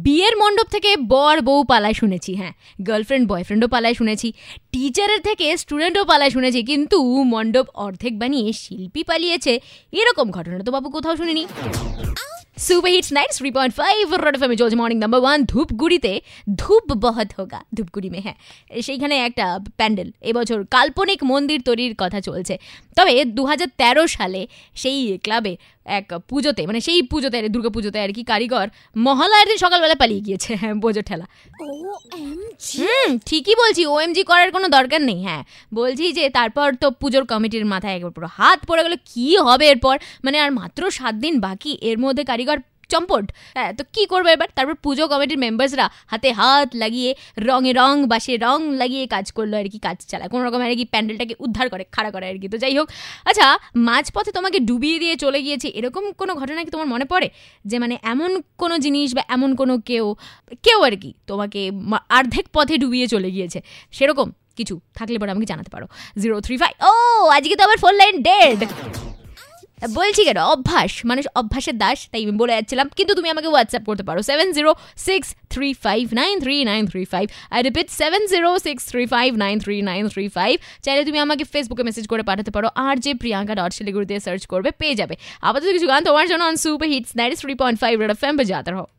বিয়ের মণ্ডপ থেকে বর বউ পালায় শুনেছি, হ্যাঁ গার্লফ্রেন্ড বয়ফ্রেন্ডও পালায় শুনেছি, টিচারের থেকে স্টুডেন্টও পালায় শুনেছি, কিন্তু মণ্ডপ অর্ধেক বানিয়ে শিল্পী পালিয়েছে এরকম ঘটনা তো বাবু কোথাও শুনিনি। सुपर हिट्स 93.5 रेड एफएम চলছে মর্নিং নাম্বার 1 ধূপগুড়িতে ধূপ বহুত হোগা ধূপগুড়ি মে হ্যাঁ সেইখানে একটা প্যান্ডেল এবছর কাল্পনিক মন্দির তৈরির কথা চলছে। তবে 2013 সালে সেই ক্লাবে এক পুজোতে মানে সেই পুজোতে দুর্গা পুজোতে আর কি কারিগর মহালয়ার দিন সকালবেলা পালিয়ে গিয়েছে, হ্যাঁ বোঝো ঠেলা। ঠিকই বলছি, ওএমজি করার কোনো দরকার নেই। হ্যাঁ বলছি যে তারপর তো পুজোর কমিটির মাথায় একবার পুরো হাত পড়ে গেল, কি হবে এরপর, মানে আর মাত্র 7 দিন বাকি, এর মধ্যে কারিগর চম্পট, হ্যাঁ তো কি করবে এবার। তারপর পুজো কমিটির মেম্বার্সরা হাতে হাত লাগিয়ে রঙে রং বাসে রং লাগিয়ে কাজ করলো আর কি, কাজ চালায় কোনো রকম আর কি, প্যান্ডেলটাকে উদ্ধার করে খাড়া করে আর কি। তো যাই হোক, আচ্ছা মাঝপথে তোমাকে ডুবিয়ে দিয়ে চলে গিয়েছে এরকম কোনো ঘটনা কি তোমার মনে পড়ে, যে মানে এমন কোনো জিনিস বা এমন কোনো কেউ আর কি তোমাকে অর্ধেক পথে ডুবিয়ে চলে গিয়েছে, সেরকম কিছু থাকলে পরে আমাকে জানাতে পারো 035। ও আজকে তো আবার 4 লাইন ডেড বলছি কেন, অভ্যাস, মানুষ অভ্যাসের দাস, তাই আমি বলে যাচ্ছিলাম। কিন্তু তুমি আমাকে হোয়াটসঅ্যাপ করতে পারো 7063593935। I repeat 7063593935। চাইলে তুমি আমাকে ফেসবুকে মেসেজ করে পাঠাতে পারো, আর যে প্রিয়াঙ্কা শিলিগুড়ি দিয়ে সার্চ করবে পেয়ে যাবে। আপাতত কিছু গান তোমার জন্য on super hits 93.5 red FM पे जाते रहो।